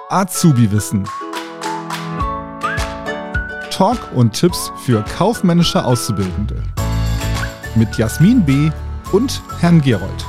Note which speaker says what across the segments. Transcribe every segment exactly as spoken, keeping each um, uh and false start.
Speaker 1: Azubi-Wissen. Talk und Tipps für kaufmännische Auszubildende. Mit Jasmin B. und Herrn Gerold.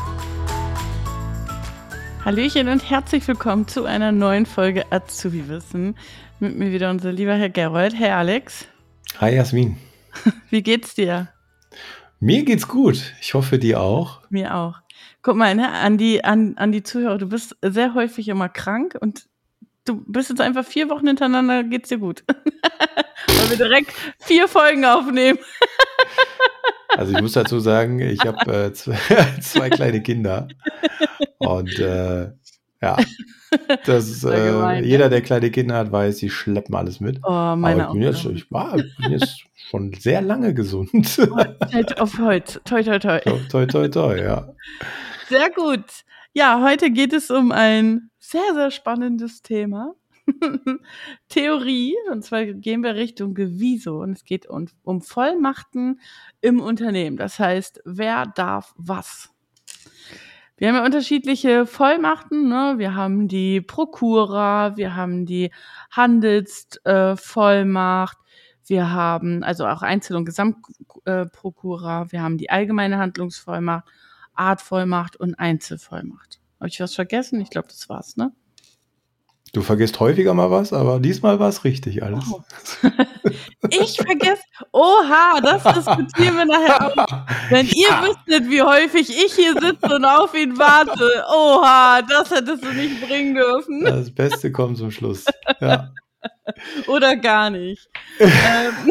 Speaker 2: Hallöchen und herzlich willkommen zu einer neuen Folge Azubi-Wissen. Mit mir wieder unser lieber Herr Gerold. Hey Alex.
Speaker 3: Hi Jasmin.
Speaker 2: Wie geht's dir?
Speaker 3: Mir geht's gut. Ich hoffe, dir auch.
Speaker 2: Mir auch. Guck mal, ne, an die, an, an die Zuhörer, du bist sehr häufig immer krank und du bist jetzt einfach vier Wochen hintereinander, geht's dir gut. Weil wir direkt vier Folgen aufnehmen.
Speaker 3: Also ich muss dazu sagen, ich habe äh, zwei, zwei kleine Kinder und äh, ja, das ist, äh,
Speaker 2: gemein,
Speaker 3: jeder,
Speaker 2: ja.
Speaker 3: der kleine Kinder hat, weiß, die schleppen alles mit.
Speaker 2: Oh, meine
Speaker 3: Aber ich bin jetzt,
Speaker 2: auch.
Speaker 3: ich war, ich bin jetzt schon sehr lange gesund.
Speaker 2: Halt auf Holz. Toi, toi, toi.
Speaker 3: Toi, toi, toi, ja.
Speaker 2: Sehr gut. Ja, heute geht es um ein sehr, sehr spannendes Thema. Theorie, und zwar gehen wir Richtung Gewiso und es geht um, um Vollmachten im Unternehmen. Das heißt, wer darf was? Wir haben ja unterschiedliche Vollmachten, ne? Wir haben die Prokura, wir haben die Handelsvollmacht, äh, wir haben also auch Einzel- und Gesamtprokura, äh, wir haben die allgemeine Handlungsvollmacht, Artvollmacht und Einzelvollmacht. Habe ich was vergessen? Ich glaube, das war's, ne?
Speaker 3: Du vergisst häufiger mal was, aber diesmal war es richtig alles.
Speaker 2: Oh. Ich vergesse, oha, das diskutieren wir nachher auch. Wenn ihr
Speaker 3: Ja.
Speaker 2: wüsstet, wie häufig ich hier sitze und auf ihn warte, oha, das hättest du nicht bringen dürfen.
Speaker 3: Das Beste kommt zum Schluss. Ja.
Speaker 2: Oder gar nicht. ähm.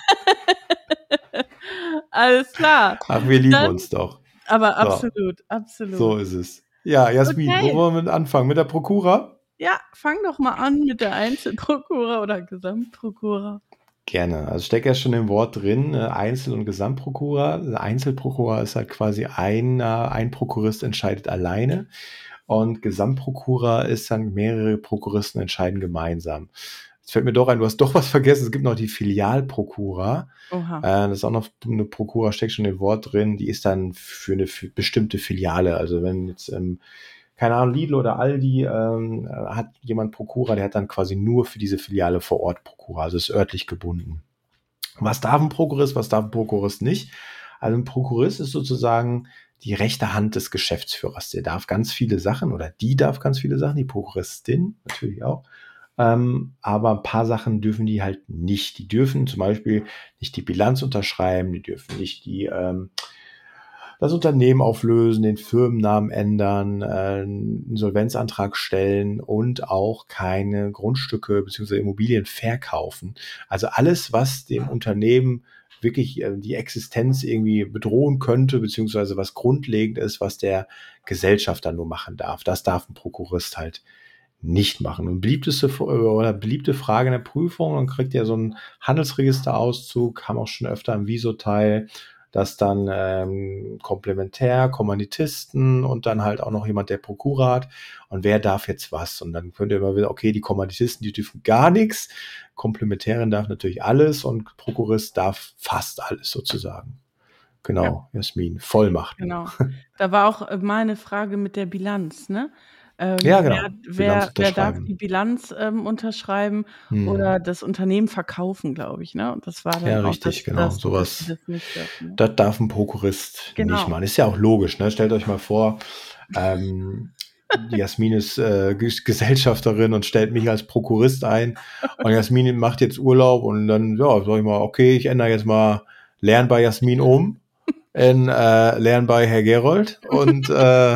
Speaker 2: Alles klar.
Speaker 3: Ach, wir lieben
Speaker 2: Dann,
Speaker 3: uns doch.
Speaker 2: Aber
Speaker 3: So.
Speaker 2: absolut, absolut.
Speaker 3: So ist es. Ja, Jasmin,
Speaker 2: Okay.
Speaker 3: wo wollen wir mit anfangen? Mit der Prokura?
Speaker 2: Ja, fang doch mal an mit der Einzelprokura oder Gesamtprokura.
Speaker 3: Gerne. Also steckt ja schon im Wort drin, äh, Einzel- und Gesamtprokura. Einzelprokura ist halt quasi ein, äh, ein Prokurist entscheidet alleine und Gesamtprokura ist dann mehrere Prokuristen entscheiden gemeinsam. Jetzt fällt mir doch ein, du hast doch was vergessen, es gibt noch die Filialprokura.
Speaker 2: Oha.
Speaker 3: Äh, das ist auch noch eine Prokura, steckt schon im Wort drin, die ist dann für eine f- bestimmte Filiale. Also wenn jetzt ähm, keine Ahnung, Lidl oder Aldi ähm, hat jemand Prokura, der hat dann quasi nur für diese Filiale vor Ort Prokura, also ist örtlich gebunden. Was darf ein Prokurist, was darf ein Prokurist nicht? Also ein Prokurist ist sozusagen die rechte Hand des Geschäftsführers. Der darf ganz viele Sachen oder die darf ganz viele Sachen, die Prokuristin natürlich auch. Ähm, aber ein paar Sachen dürfen die halt nicht. Die dürfen zum Beispiel nicht die Bilanz unterschreiben, die dürfen nicht die ähm, das Unternehmen auflösen, den Firmennamen ändern, äh, einen Insolvenzantrag stellen und auch keine Grundstücke bzw. Immobilien verkaufen. Also alles, was dem Unternehmen wirklich äh, die Existenz irgendwie bedrohen könnte, beziehungsweise was grundlegend ist, was der Gesellschafter nur machen darf. Das darf ein Prokurist halt nicht machen. Und beliebteste oder beliebte Frage in der Prüfung, dann kriegt ihr so einen Handelsregisterauszug, haben auch schon öfter im Viso-Teil, dass dann ähm, Komplementär, Kommanditisten und dann halt auch noch jemand, der Prokura hat. Und wer darf jetzt was? Und dann könnt ihr immer wieder, okay, die Kommanditisten, die dürfen gar nichts. Komplementärin darf natürlich alles und Prokurist darf fast alles sozusagen. Genau, ja. Jasmin, Vollmachten.
Speaker 2: Genau. Da war auch mal eine Frage mit der Bilanz, ne? Ähm,
Speaker 3: ja, genau.
Speaker 2: Wer, wer, wer darf die Bilanz ähm, unterschreiben hm. oder das Unternehmen verkaufen, glaube ich, ne? Und das war dann
Speaker 3: ja,
Speaker 2: auch
Speaker 3: richtig,
Speaker 2: das,
Speaker 3: genau.
Speaker 2: das,
Speaker 3: Sowas.
Speaker 2: Das, nicht dürfen, ne?
Speaker 3: Das darf ein Prokurist
Speaker 2: genau.
Speaker 3: nicht machen. Ist ja auch logisch, ne? Stellt euch mal vor, ähm, die Jasmin ist äh, Gesellschafterin und stellt mich als Prokurist ein. Und Jasmin macht jetzt Urlaub und dann, ja, sag ich mal, okay, ich ändere jetzt mal Lernen bei Jasmin um. In äh, Lernen bei Herr Gerold und äh,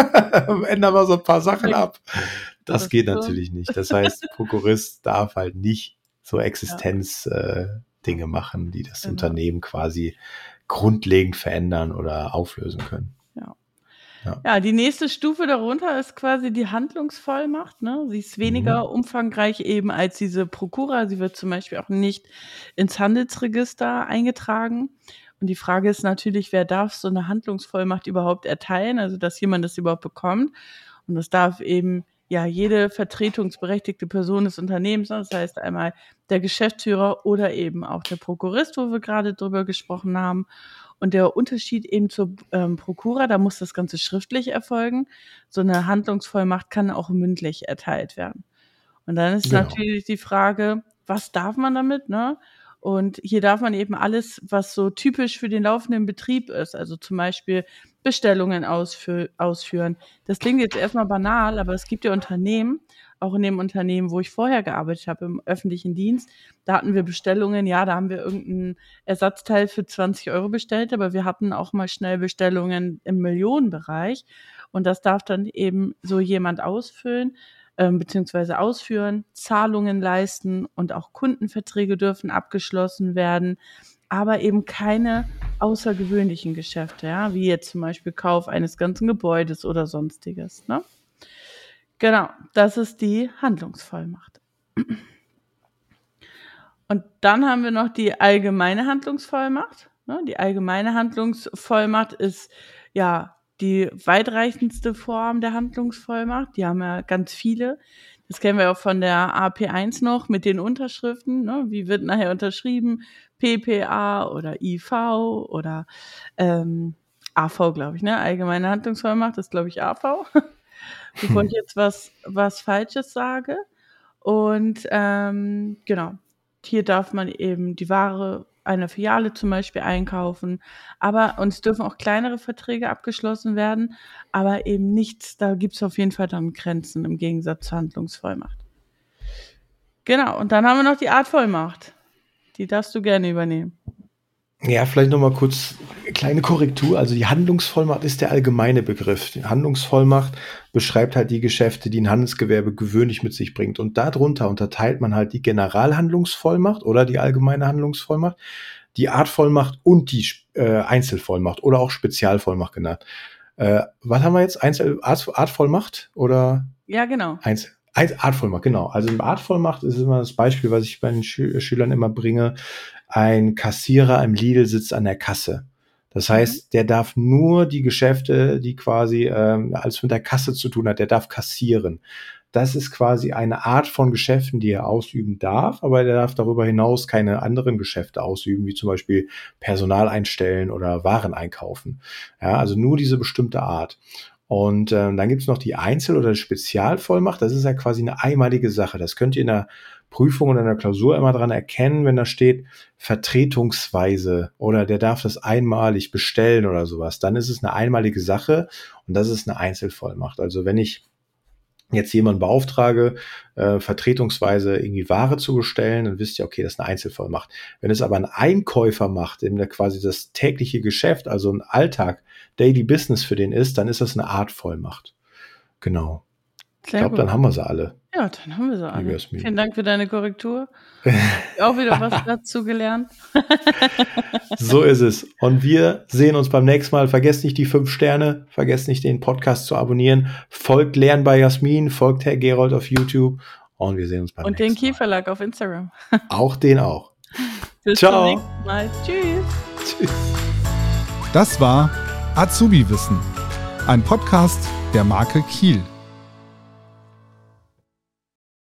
Speaker 3: ändern wir so ein paar Sachen ab. Das, das geht so. Natürlich nicht. Das heißt, Prokurist darf halt nicht so Existenzdinge ja. äh, machen, die das genau. Unternehmen quasi grundlegend verändern oder auflösen können.
Speaker 2: Ja. Ja. ja, die nächste Stufe darunter ist quasi die Handlungsvollmacht. Ne? Sie ist weniger mhm. umfangreich eben als diese Prokura. Sie wird zum Beispiel auch nicht ins Handelsregister eingetragen. Und die Frage ist natürlich, wer darf so eine Handlungsvollmacht überhaupt erteilen, also dass jemand das überhaupt bekommt. Und das darf eben ja jede vertretungsberechtigte Person des Unternehmens, das heißt einmal der Geschäftsführer oder eben auch der Prokurist, wo wir gerade drüber gesprochen haben. Und der Unterschied eben zur ähm, Prokura, da muss das Ganze schriftlich erfolgen. So eine Handlungsvollmacht kann auch mündlich erteilt werden. Und dann ist genau. natürlich die Frage, was darf man damit, ne? Und hier darf man eben alles, was so typisch für den laufenden Betrieb ist, also zum Beispiel Bestellungen ausfü- ausführen. Das klingt jetzt erstmal banal, aber es gibt ja Unternehmen, auch in dem Unternehmen, wo ich vorher gearbeitet habe, im öffentlichen Dienst, da hatten wir Bestellungen, ja, da haben wir irgendein Ersatzteil für zwanzig Euro bestellt, aber wir hatten auch mal schnell Bestellungen im Millionenbereich und das darf dann eben so jemand ausfüllen, ähm, beziehungsweise ausführen, Zahlungen leisten und auch Kundenverträge dürfen abgeschlossen werden, aber eben keine außergewöhnlichen Geschäfte, ja, wie jetzt zum Beispiel Kauf eines ganzen Gebäudes oder sonstiges, ne? Genau, das ist die Handlungsvollmacht. Und dann haben wir noch die allgemeine Handlungsvollmacht. Die allgemeine Handlungsvollmacht ist ja die weitreichendste Form der Handlungsvollmacht. Die haben ja ganz viele. Das kennen wir auch von der A P eins noch mit den Unterschriften. Wie wird nachher unterschrieben? P P A oder I V oder ähm, A V, glaube ich. Ne? Allgemeine Handlungsvollmacht ist, glaube ich, A V. Bevor ich jetzt was, was Falsches sage. Und ähm, genau, hier darf man eben die Ware einer Filiale zum Beispiel einkaufen. Aber uns dürfen auch kleinere Verträge abgeschlossen werden, aber eben nichts, da gibt es auf jeden Fall dann Grenzen im Gegensatz zur Handlungsvollmacht. Genau, und dann haben wir noch die Artvollmacht. Die darfst du gerne übernehmen.
Speaker 3: Ja, vielleicht nochmal kurz eine kleine Korrektur. Also die Handlungsvollmacht ist der allgemeine Begriff. Die Handlungsvollmacht beschreibt halt die Geschäfte, die ein Handelsgewerbe gewöhnlich mit sich bringt. Und darunter unterteilt man halt die Generalhandlungsvollmacht oder die allgemeine Handlungsvollmacht, die Artvollmacht und die äh, Einzelvollmacht oder auch Spezialvollmacht genannt. Äh, was haben wir jetzt? Einzel Art, Artvollmacht oder?
Speaker 2: Ja, genau.
Speaker 3: Einzel Artvollmacht, genau. Also im Artvollmacht ist immer das Beispiel, was ich bei den Schü- Schülern immer bringe. Ein Kassierer im Lidl sitzt an der Kasse. Das heißt, der darf nur die Geschäfte, die quasi ähm, alles mit der Kasse zu tun hat, der darf kassieren. Das ist quasi eine Art von Geschäften, die er ausüben darf, aber der darf darüber hinaus keine anderen Geschäfte ausüben, wie zum Beispiel Personal einstellen oder Waren einkaufen. Ja, also nur diese bestimmte Art. Und äh, dann gibt's noch die Einzel- oder Spezialvollmacht. Das ist ja quasi eine einmalige Sache. Das könnt ihr in der Prüfung oder in der Klausur immer dran erkennen, wenn da steht vertretungsweise oder der darf das einmalig bestellen oder sowas. Dann ist es eine einmalige Sache und das ist eine Einzelvollmacht. Also wenn ich jetzt jemanden beauftrage, äh, vertretungsweise irgendwie Ware zu bestellen, dann wisst ihr, okay, das ist eine Einzelvollmacht. Wenn es aber ein Einkäufer macht, dem der quasi das tägliche Geschäft, also ein Alltag, Daily Business für den ist, dann ist das eine Artvollmacht. Genau. Sehr ich glaube, dann haben wir sie alle.
Speaker 2: Ja, dann haben wir sie alle. Vielen Dank für deine Korrektur. Auch wieder was dazu gelernt.
Speaker 3: So ist es. Und wir sehen uns beim nächsten Mal. Vergesst nicht die fünf Sterne, vergesst nicht den Podcast zu abonnieren. Folgt Lernen bei Jasmin, folgt Herr Gerold auf YouTube und wir sehen uns beim
Speaker 2: und
Speaker 3: nächsten Mal.
Speaker 2: Und den Key-Verlag auf Instagram.
Speaker 3: Auch den auch.
Speaker 2: Bis
Speaker 3: Ciao.
Speaker 2: zum nächsten Mal. Tschüss.
Speaker 3: Tschüss.
Speaker 1: Das war Azubi Wissen, ein Podcast der Marke Kiel.